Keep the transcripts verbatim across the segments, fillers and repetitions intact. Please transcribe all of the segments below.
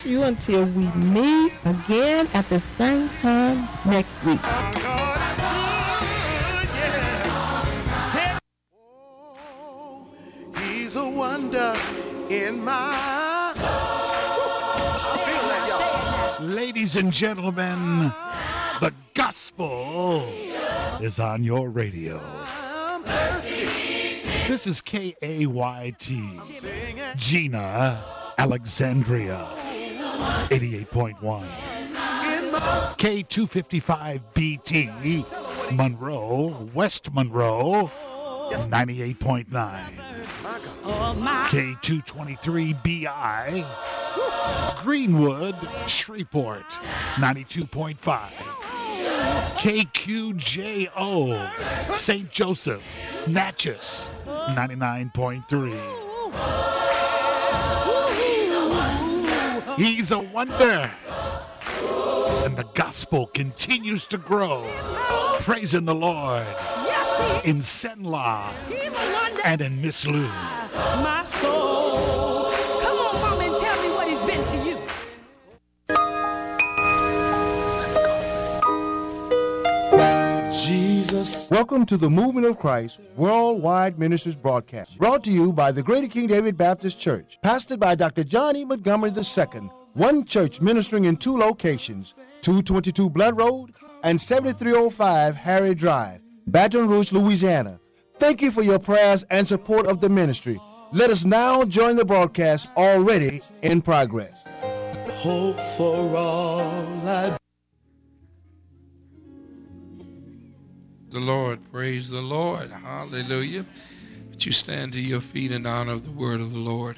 You until we meet again at the same time next week. Oh, he's a wonder in my. I feel that, y'all. Ladies and gentlemen, the gospel is on your radio. I'm thirsty. This is K A Y T, Gina, Alexandria, eighty-eight point one. K two fifty-five B T, Monroe, West Monroe, ninety-eight point nine. K two twenty-three B I, Greenwood, Shreveport, ninety-two point five. K Q J O, Saint Joseph, Natchez, ninety-nine point three. He's a wonder. And the gospel continues to grow. Praising the Lord in Senla and in Miss Lou. My soul. Come on, mama, and tell me what he's been to you. Jesus. Welcome to the Movement of Christ Worldwide Ministries broadcast, brought to you by the Greater King David Baptist Church, pastored by Doctor John E. Montgomery the Second, one church ministering in two locations, two twenty-two Blood Road and seventy-three oh five Harry Drive, Baton Rouge, Louisiana. Thank you for your prayers and support of the ministry. Let us now join the broadcast already in progress. Hope for all I. The Lord, praise the Lord, hallelujah. Would you stand to your feet in honor of the word of the Lord?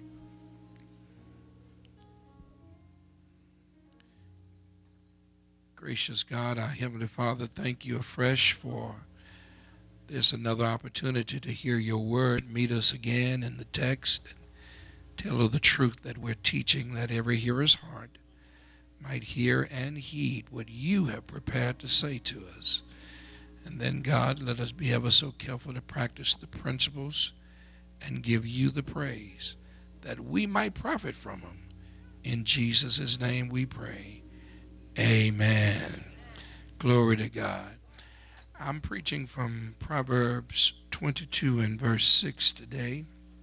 Gracious God, our Heavenly Father, thank you afresh for this another opportunity to hear your word. Meet us again in the text and tell of the truth that we're teaching, that every hearer's heart might hear and heed what you have prepared to say to us. And then, God, let us be ever so careful to practice the principles and give you the praise that we might profit from them. In Jesus' name we pray. Amen. Glory to God. I'm preaching from Proverbs twenty-two and verse six today.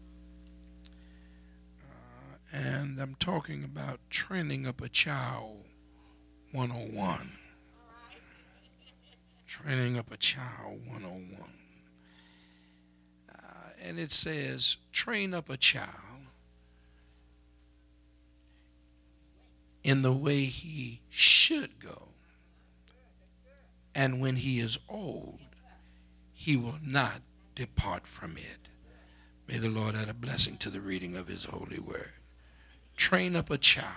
Uh, and I'm talking about training up a child one oh one. Training up a child one oh one. Uh, and it says, train up a child in the way he should go. And when he is old, he will not depart from it. May the Lord add a blessing to the reading of his holy word. Train up a child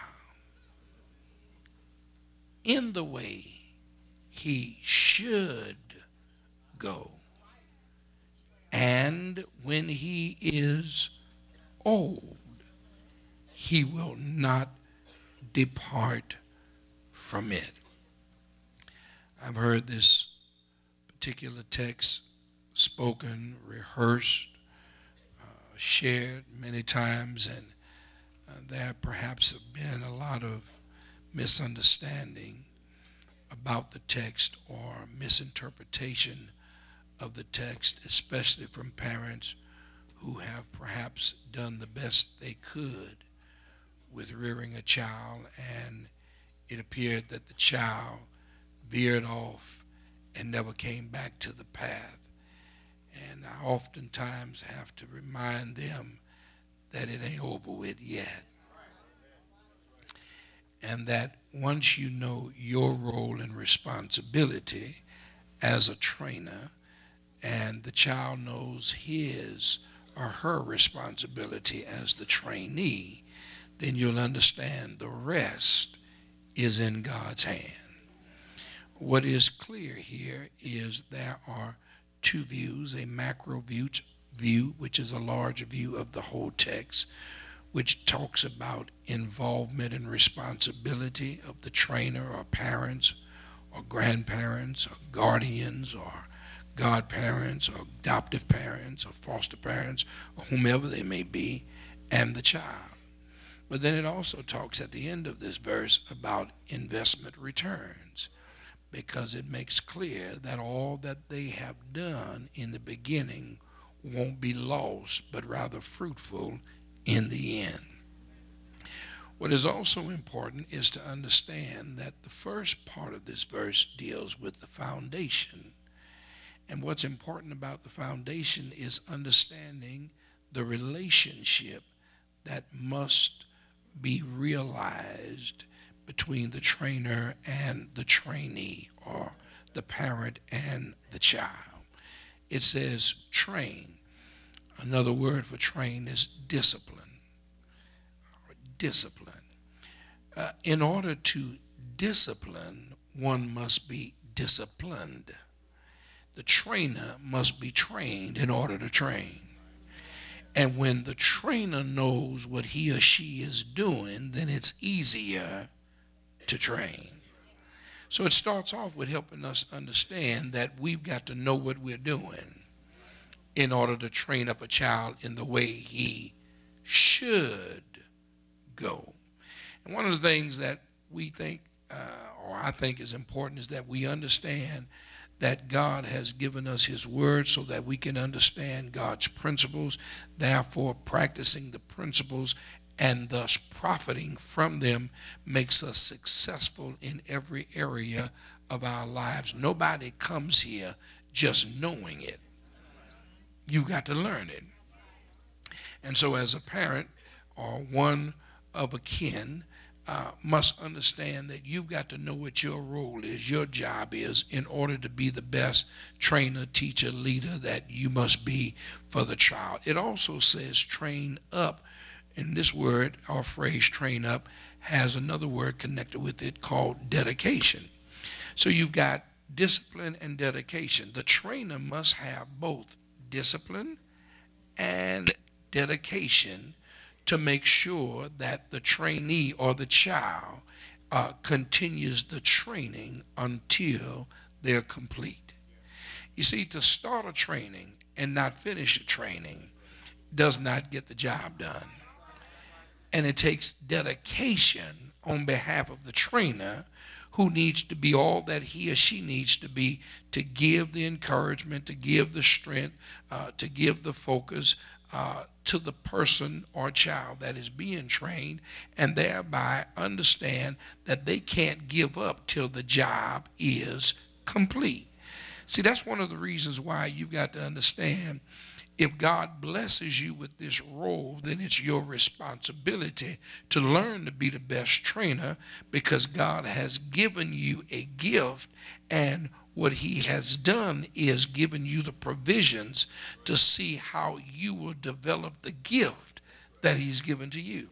in the way he should go. And when he is old, he will not depart from it. I've heard this particular text spoken, rehearsed, uh, shared many times, and uh, there perhaps have been a lot of misunderstanding about the text or misinterpretation of the text, especially from parents who have perhaps done the best they could with rearing a child, and it appeared that the child veered off and never came back to the path. And I oftentimes have to remind them that it ain't over with yet. And that once you know your role and responsibility as a trainer, and the child knows his or her responsibility as the trainee, then you'll understand the rest is in God's hand. What is clear here is there are two views, a macro view, view, which is a larger view of the whole text, which talks about involvement and responsibility of the trainer or parents or grandparents or guardians or godparents or adoptive parents or foster parents or whomever they may be, and the child. But then it also talks at the end of this verse about investment returns, because it makes clear that all that they have done in the beginning won't be lost, but rather fruitful in the end. What is also important is to understand that the first part of this verse deals with the foundation. And what's important about the foundation is understanding the relationship that must be realized between the trainer and the trainee, or the parent and the child. It says train. Another word for train is discipline. Discipline. Uh, in order to discipline, one must be disciplined. The trainer must be trained in order to train. And when the trainer knows what he or she is doing, then it's easier to train. So it starts off with helping us understand that we've got to know what we're doing in order to train up a child in the way he should go. And one of the things that we think, uh, or I think is important, is that we understand that God has given us his word so that we can understand God's principles, therefore practicing the principles and thus profiting from them makes us successful in every area of our lives. Nobody comes here just knowing it. You got to learn it. And so as a parent or one of a kin, Uh, must understand that you've got to know what your role is, your job is, in order to be the best trainer, teacher, leader that you must be for the child. It also says train up, and this word or phrase train up has another word connected with it called dedication. So you've got discipline and dedication. The trainer must have both discipline and dedication to make sure that the trainee or the child uh, continues the training until they're complete. You see, to start a training and not finish a training does not get the job done. And it takes dedication on behalf of the trainer, who needs to be all that he or she needs to be, to give the encouragement, to give the strength, uh, to give the focus, Uh, to the person or child that is being trained, and thereby understand that they can't give up till the job is complete. See, that's one of the reasons why you've got to understand, if God blesses you with this role, then it's your responsibility to learn to be the best trainer, because God has given you a gift, and what he has done is given you the provisions to see how you will develop the gift that he's given to you.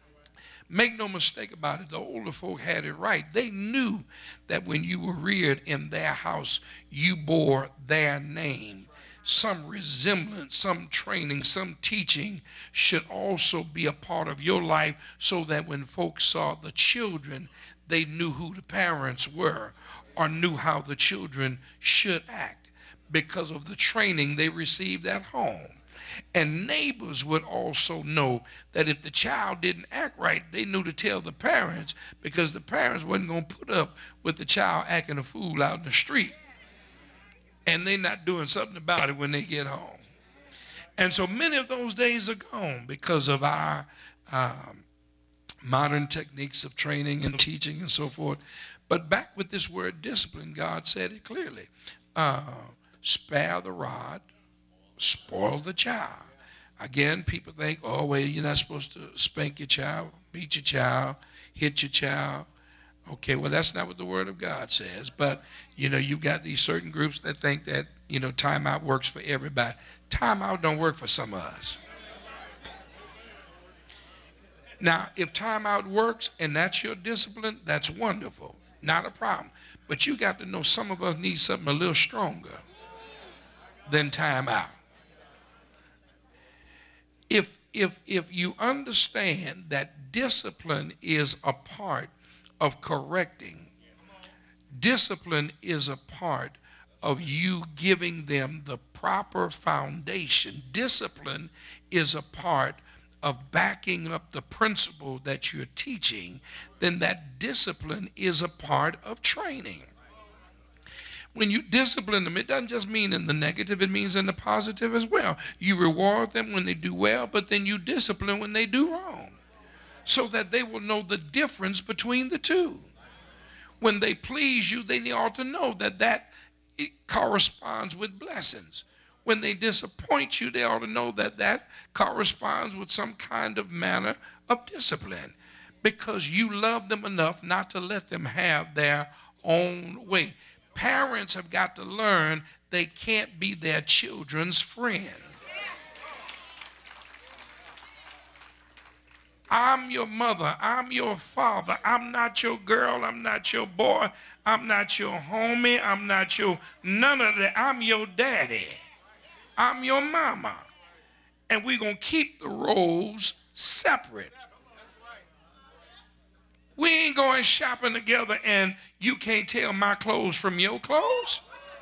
Make no mistake about it, the older folk had it right. They knew that when you were reared in their house, you bore their name. Some resemblance, some training, some teaching should also be a part of your life, so that when folks saw the children, they knew who the parents were, or knew how the children should act, because of the training they received at home. And neighbors would also know that if the child didn't act right, they knew to tell the parents, because the parents wasn't going to put up with the child acting a fool out in the street, and they're not doing something about it when they get home. And so many of those days are gone because of our um, modern techniques of training and teaching and so forth. But back with this word discipline, God said it clearly. Uh, spare the rod, spoil the child. Again, people think, oh, well, you're not supposed to spank your child, beat your child, hit your child. Okay, well, that's not what the Word of God says. But, you know, you've got these certain groups that think that, you know, timeout works for everybody. Timeout don't work for some of us. Now, if timeout works and that's your discipline, that's wonderful. Not a problem. But you got to know some of us need something a little stronger than timeout. If, if, if you understand that discipline is a part of correcting, discipline is a part of you giving them the proper foundation. Discipline is a part of backing up the principle that you're teaching, then that discipline is a part of training. When you discipline them, it doesn't just mean in the negative, it means in the positive as well. You reward them when they do well, but then you discipline when they do wrong, so that they will know the difference between the two. When they please you, they ought to know that that it corresponds with blessings. When they disappoint you, they ought to know that that corresponds with some kind of manner of discipline, because you love them enough not to let them have their own way. Parents have got to learn they can't be their children's friend. I'm your mother. I'm your father. I'm not your girl. I'm not your boy. I'm not your homie. I'm not your none of that. I'm your daddy. I'm your mama. And we're going to keep the roles separate. We ain't going shopping together and you can't tell my clothes from your clothes.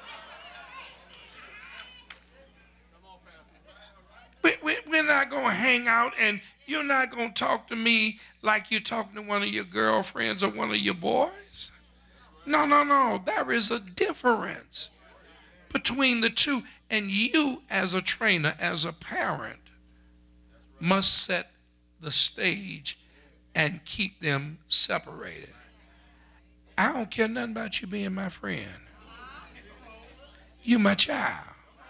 We, we, we're not going to hang out and you're not going to talk to me like you're talking to one of your girlfriends or one of your boys. No, no, no. There is a difference between the two. And you as a trainer, as a parent, must set the stage and keep them separated. I don't care nothing about you being my friend. You my child.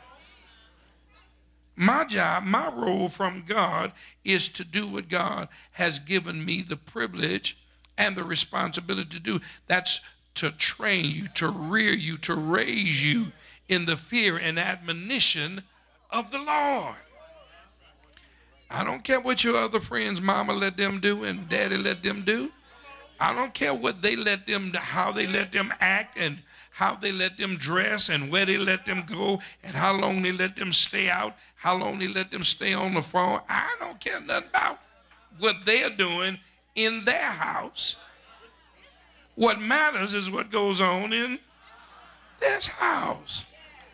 My job, my role from God is to do what God has given me the privilege and the responsibility to do. That's to train you, to rear you, to raise you in the fear and admonition of the Lord. I don't care what your other friends' mama let them do and daddy let them do. I don't care what they let them, how they let them act and how they let them dress and where they let them go and how long they let them stay out, how long they let them stay on the phone. I don't care nothing about what they're doing in their house. What matters is what goes on in this house.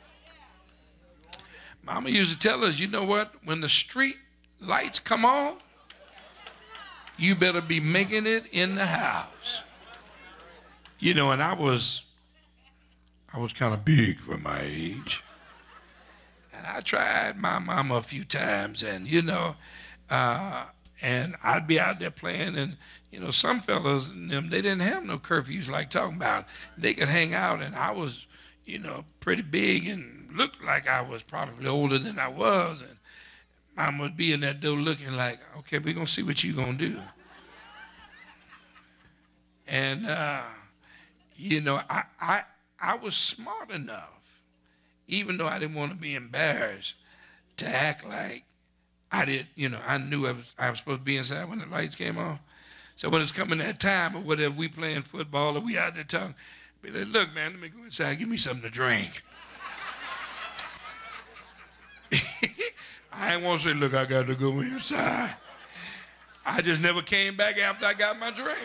Mama used to tell us, you know what, when the street lights come on, you better be making it in the house. You know, and I was, I was kind of big for my age. And I tried my mama a few times and, you know, uh, and I'd be out there playing and, you know, some fellas, them, they didn't have no curfews like talking about. They could hang out and I was, you know, pretty big and looked like I was probably older than I was. And Mom would be in that door looking like, okay, we're going to see what you're going to do. And, uh, you know, I, I, I was smart enough, even though I didn't want to be embarrassed, to act like I did, you know, I knew I was, I was supposed to be inside when the lights came on. So when it's coming that time or whatever, we playing football or we out there talking, be like, look, man, let me go inside, give me something to drink. I ain't want to say, look, I got to go inside. I just never came back after I got my drink.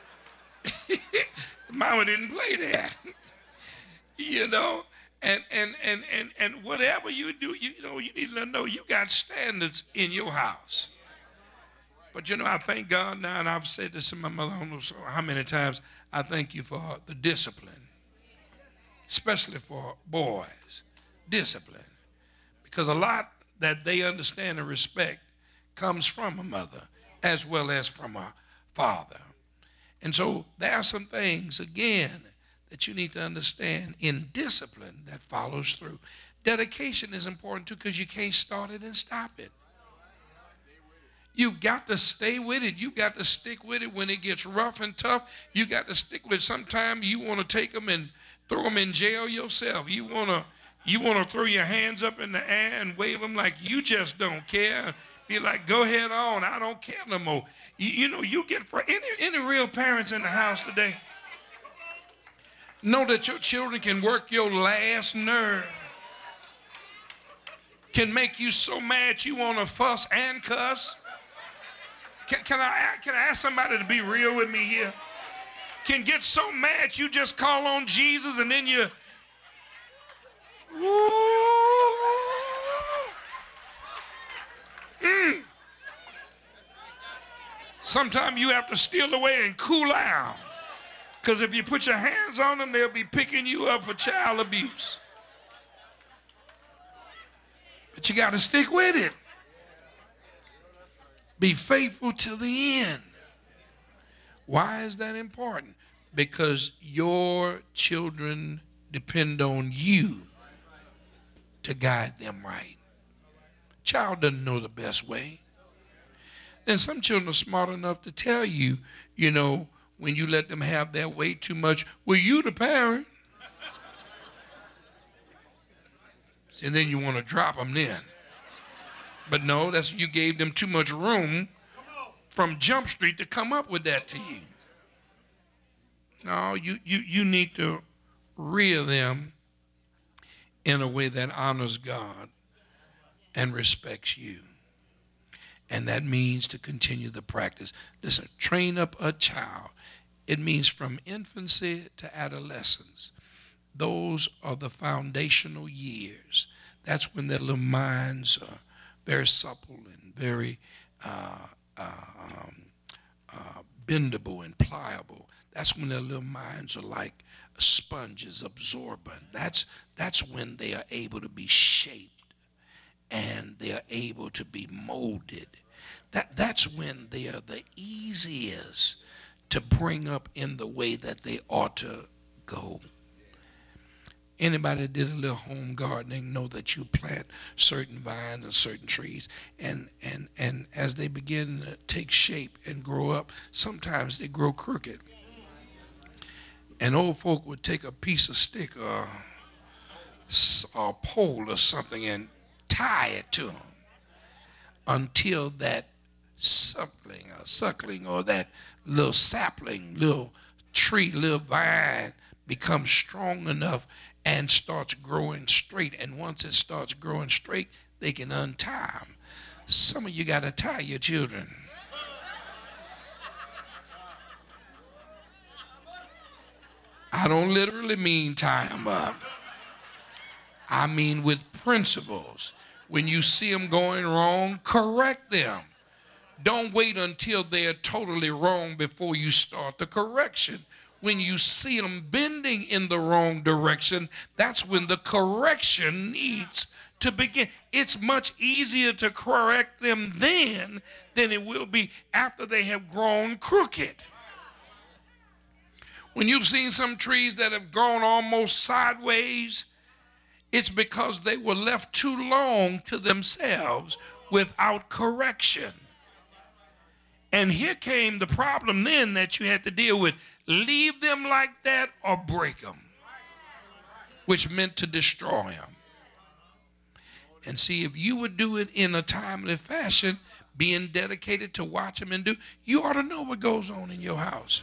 Mama didn't play that. You know, and, and, and, and, and whatever you do, you, you know, you need to know you got standards in your house. But, you know, I thank God now, and I've said this to my mother, I don't know so how many times, I thank you for the discipline, especially for boys, discipline. Because a lot that they understand and respect comes from a mother as well as from a father. And so there are some things, again, that you need to understand in discipline that follows through. Dedication is important too, because you can't start it and stop it. You've got to stay with it. You've got to stick with it when it gets rough and tough. You got to stick with it. Sometimes you want to take them and throw them in jail yourself. You want to you want to throw your hands up in the air and wave them like you just don't care. Be like, go ahead on. I don't care no more. You, you know, you get for any any real parents in the house today. Know that your children can work your last nerve. Can make you so mad you want to fuss and cuss. Can, can, I, can I ask somebody to be real with me here? Can get so mad you just call on Jesus and then you... Mm. Sometimes you have to steal away and cool out. Because if you put your hands on them, they'll be picking you up for child abuse. But you got to stick with it. Be faithful to the end. Why is that important? Because your children depend on you to guide them right. Child doesn't know the best way. Then some children are smart enough to tell you, you know, when you let them have their way too much, well, you the parent. And then you want to drop them then. But no, that's you gave them too much room from Jump Street to come up with that to you. No, you, you, you need to rear them in a way that honors God and respects you. And that means to continue the practice. Listen, train up a child. It means from infancy to adolescence. Those are the foundational years. That's when their little minds are very supple and very uh, uh, um, uh, bendable and pliable. That's when their little minds are like sponges, absorbent. That's, that's when they are able to be shaped and they are able to be molded. That, that's when they are the easiest to bring up in the way that they ought to go. Anybody that did a little home gardening know that you plant certain vines and certain trees, and, and, and as they begin to take shape and grow up, sometimes they grow crooked. And old folk would take a piece of stick or a pole or something and tie it to them until that suckling or suckling or that little sapling, little tree, little vine becomes strong enough and starts growing straight. And once it starts growing straight, they can untie them. Some of you got to tie your children. I don't literally mean tie them up. I mean with principles. When you see them going wrong, correct them. Don't wait until they're totally wrong before you start the correction. When you see them bending in the wrong direction, that's when the correction needs to begin. It's much easier to correct them then than it will be after they have grown crooked. When you've seen some trees that have grown almost sideways, it's because they were left too long to themselves without correction. And here came the problem then that you had to deal with. Leave them like that or break them, which meant to destroy them. And see, if you would do it in a timely fashion, being dedicated to watch them and do, you ought to know what goes on in your house.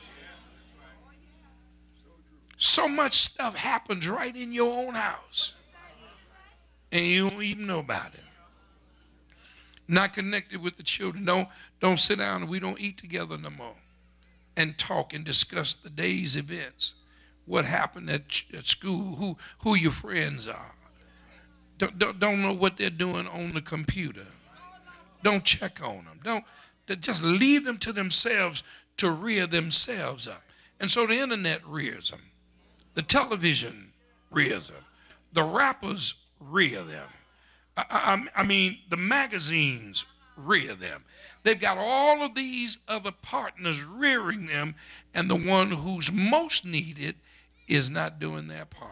So much stuff happens right in your own house, and you don't even know about it. Not connected with the children. Don't, don't sit down and we don't eat together no more and talk and discuss the day's events, what happened at, at school, who, who your friends are. Don't, don't, don't know what they're doing on the computer. Don't check on them. Don't, just leave them to themselves to rear themselves up. And so the internet rears them. The television rears them. The rappers rear them. I, I, I mean, the magazines rear them. They've got all of these other partners rearing them, and the one who's most needed is not doing their part.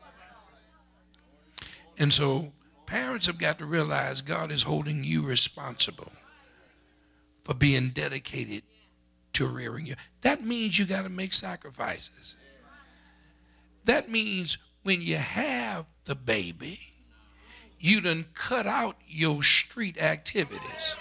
And so parents have got to realize God is holding you responsible for being dedicated to rearing you. That means you got to make sacrifices. That means when you have the baby, you done cut out your street activities.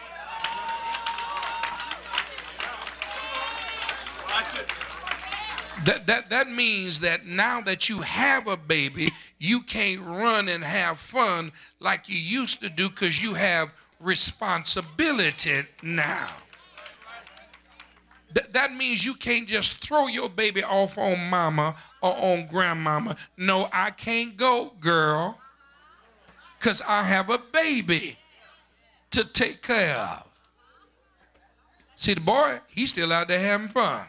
That, that, that means that now that you have a baby, you can't run and have fun like you used to do because you have responsibility now. Th- that means you can't just throw your baby off on mama or on grandmama. No, I can't go, girl, because I have a baby to take care of. See, the boy, he's still out there having fun.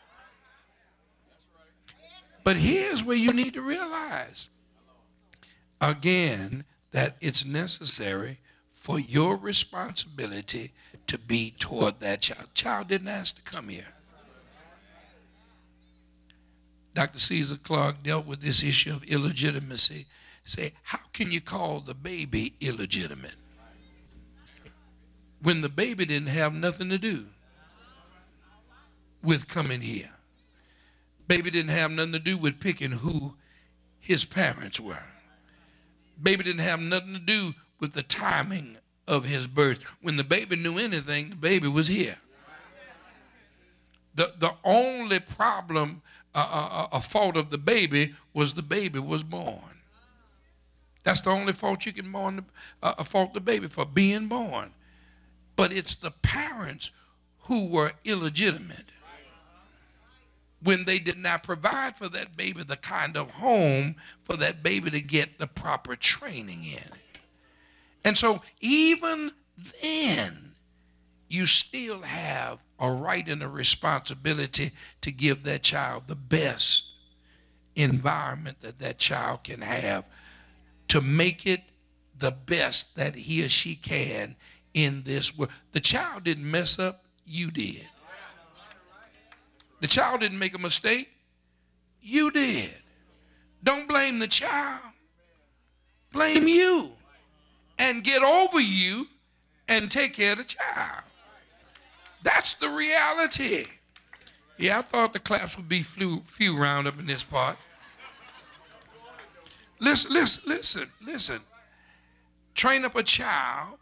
But here's where you need to realize, again, that it's necessary for your responsibility to be toward that child. Child didn't ask to come here. Doctor Caesar Clark dealt with this issue of illegitimacy. Say, how can you call the baby illegitimate when the baby didn't have nothing to do with coming here? Baby didn't have nothing to do with picking who his parents were. Baby didn't have nothing to do with the timing of his birth. When the baby knew anything, the baby was here. The, the only problem, uh, a, a fault of the baby, was the baby was born. That's the only fault you can mourn, uh, fault the baby for, being born. But it's the parents who were illegitimate when they did not provide for that baby the kind of home for that baby to get the proper training in. And so even then, you still have a right and a responsibility to give that child the best environment that that child can have, to make it the best that he or she can in this world. The child didn't mess up, you did. The child didn't make a mistake, you did. Don't blame the child, blame you. And get over you and take care of the child. That's the reality. Yeah, I thought the claps would be few, few round up in this part. Listen, listen, listen, listen. Train up a child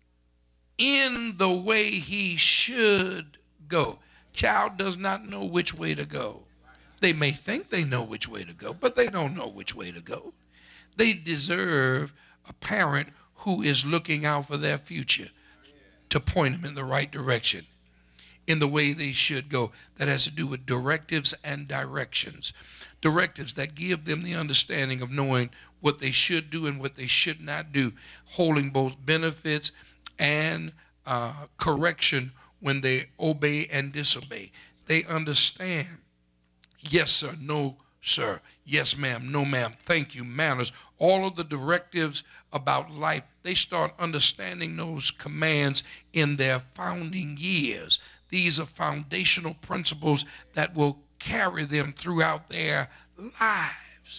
in the way he should go. Child does not know which way to go. They may think they know which way to go, but they don't know which way to go. They deserve a parent who is looking out for their future to point them in the right direction, in the way they should go. That has to do with directives and directions. Directives that give them the understanding of knowing what they should do and what they should not do, holding both benefits and uh, correction when they obey and disobey. They understand, yes, sir, no, sir, yes, ma'am, no, ma'am, thank you, manners, all of the directives about life. They start understanding those commands in their founding years. These are foundational principles that will carry them throughout their lives.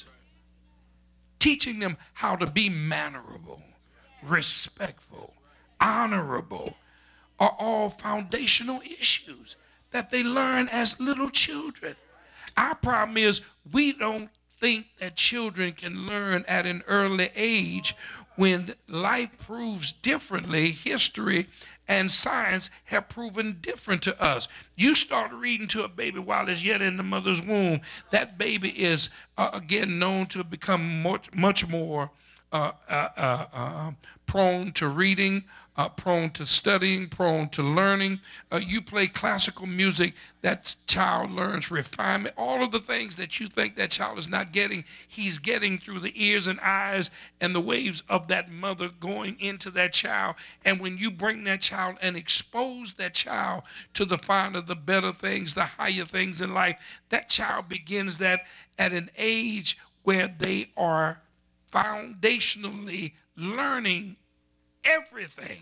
Teaching them how to be mannerable, respectful, honorable are all foundational issues that they learn as little children. Our problem is we don't think that children can learn at an early age when life proves differently. History and science have proven different to us. You start reading to a baby while it's yet in the mother's womb, that baby is, uh, again, known to become much, much more uh, uh, uh, uh, prone to reading, Uh, prone to studying, prone to learning. Uh, you play classical music, that child learns refinement. All of the things that you think that child is not getting, he's getting through the ears and eyes and the waves of that mother going into that child. And when you bring that child and expose that child to the finer, the better things, the higher things in life, that child begins that at an age where they are foundationally learning everything.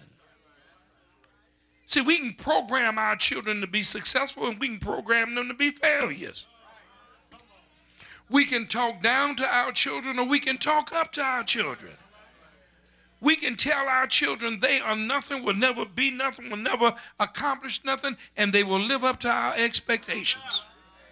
See, we can program our children to be successful and we can program them to be failures. We can talk down to our children or we can talk up to our children. We can tell our children they are nothing, will never be nothing, will never accomplish nothing, and they will live up to our expectations.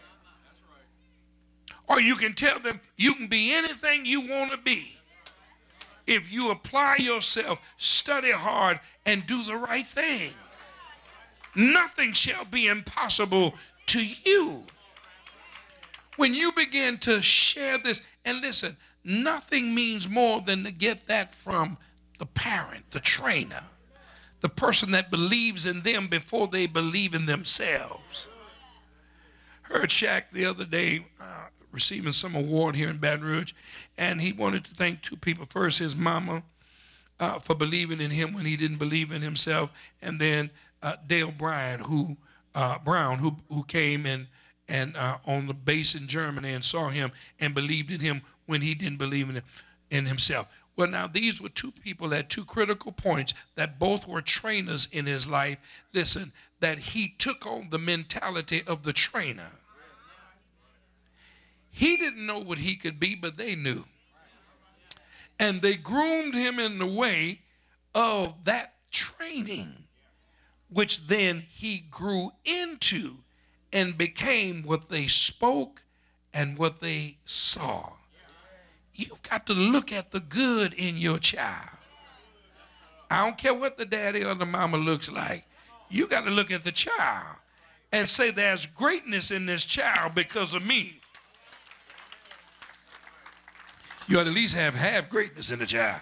Or you can tell them you can be anything you want to be if you apply yourself, study hard, and do the right thing. Nothing shall be impossible to you. When you begin to share this, and listen, nothing means more than to get that from the parent, the trainer, the person that believes in them before they believe in themselves. Heard Shaq the other day uh, receiving some award here in Baton Rouge, and he wanted to thank two people. First, his mama uh, for believing in him when he didn't believe in himself, and then uh, Dale Bryant, who uh, Brown, who who came and and uh, on the base in Germany and saw him and believed in him when he didn't believe in, in himself. Well, now these were two people at two critical points that both were trainers in his life. Listen, that he took on the mentality of the trainer. He didn't know what he could be, but they knew. And they groomed him in the way of that training, which then he grew into and became what they spoke and what they saw. You've got to look at the good in your child. I don't care what the daddy or the mama looks like. You got to look at the child and say there's greatness in this child because of me. You ought to at least have half greatness in the child.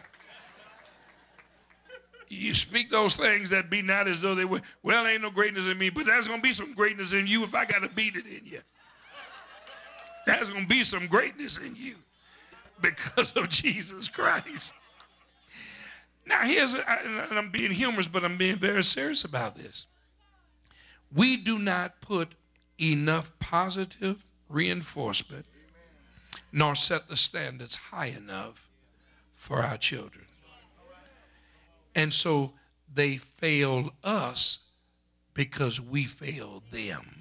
You speak those things that be not as though they were. Well, ain't no greatness in me, but there's going to be some greatness in you if I got to beat it in you. There's going to be some greatness in you because of Jesus Christ. Now, here's, and I'm being humorous, but I'm being very serious about this. We do not put enough positive reinforcement nor set the standards high enough for our children. And so they failed us because we failed them.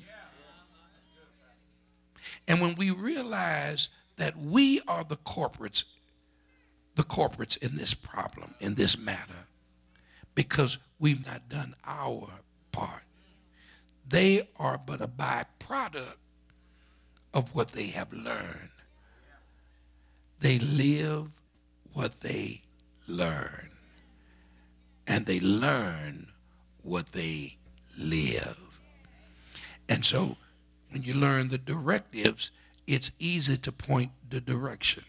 And when we realize that we are the corporates, the corporates in this problem, in this matter, because we've not done our part, they are but a byproduct of what they have learned. They live what they learn. And they learn what they live. And so when you learn the directives, it's easy to point the direction.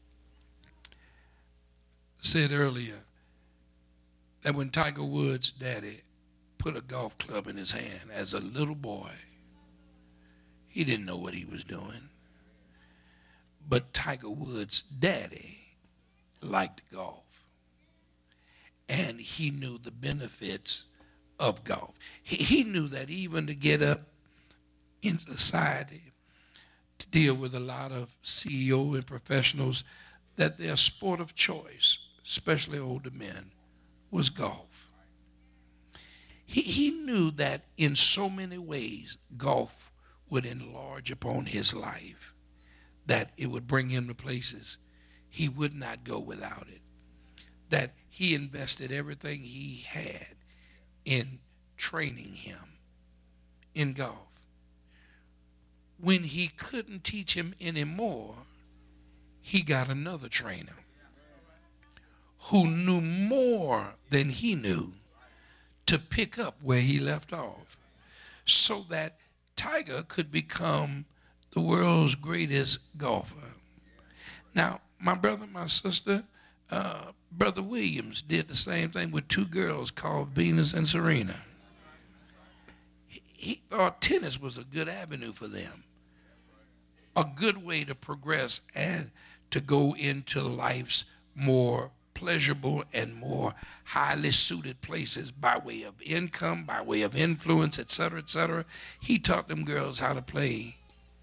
I said earlier that when Tiger Woods' daddy put a golf club in his hand as a little boy, he didn't know what he was doing. But Tiger Woods' daddy liked golf. And he knew the benefits of golf. He, he knew that even to get up in society, to deal with a lot of C E O and professionals, that their sport of choice, especially older men, was golf. He, he knew that in so many ways, golf would enlarge upon his life, that it would bring him to places he would not go without it, that he invested everything he had in training him in golf. When he couldn't teach him anymore, he got another trainer who knew more than he knew to pick up where he left off, so that Tiger could become the world's greatest golfer. Now, my brother, my sister, uh, Brother Williams did the same thing with two girls called Venus and Serena. He, he thought tennis was a good avenue for them, a good way to progress and to go into life's more pleasurable and more highly suited places by way of income, by way of influence, et cetera, et cetera. He taught them girls how to play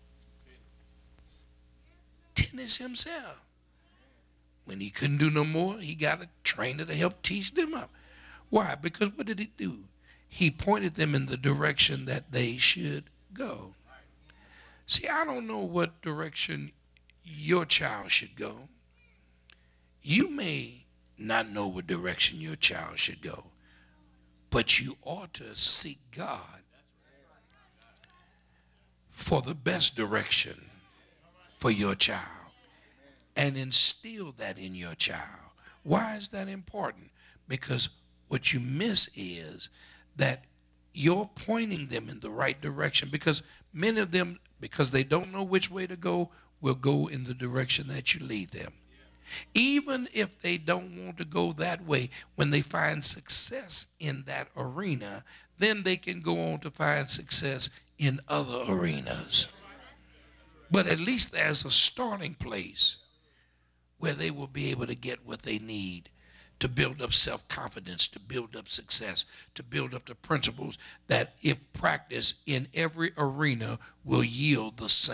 tennis himself. When he couldn't do no more, he got a trainer to help teach them up. Why? Because what did he do? He pointed them in the direction that they should go. See, I don't know what direction your child should go. You may not know what direction your child should go, but you ought to seek God for the best direction for your child and instill that in your child. Why is that important? Because what you miss is that you're pointing them in the right direction, because many of them, because they don't know which way to go, will go in the direction that you lead them. Even if they don't want to go that way, when they find success in that arena, then they can go on to find success in other arenas. But at least there's a starting place where they will be able to get what they need to build up self-confidence, to build up success, to build up the principles that, if practiced in every arena, will yield the same